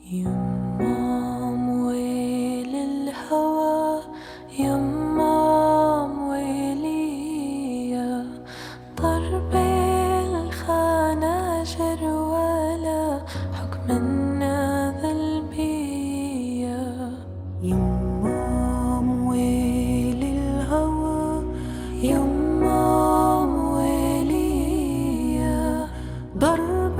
يمام ويل الهوى، يمام ويلي يا ضرب الخناجر ولا حكم الناذل بيا. يمام ويل الهوى، يمام ويلي يا ضرب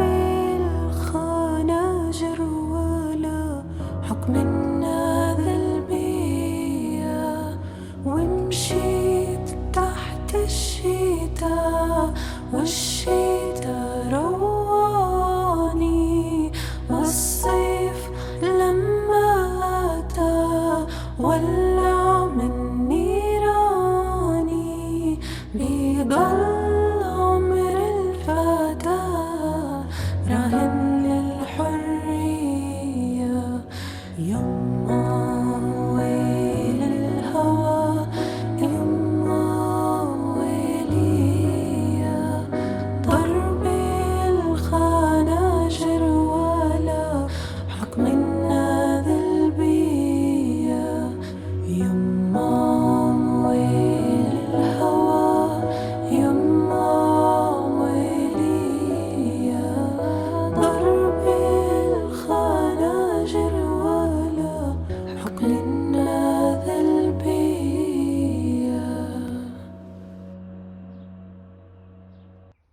الخناجر ولا حكم الناذل بيا. ومشيت تحت الشتا والشتا رواني، والصيف لما أتى ولع من نيراني. بيضل عمر الفتى راهن للحرية. يما ويل الهوى، يما ويلي يا ضرب الخناجر ولا حكم الناذل بيا. يما ويلي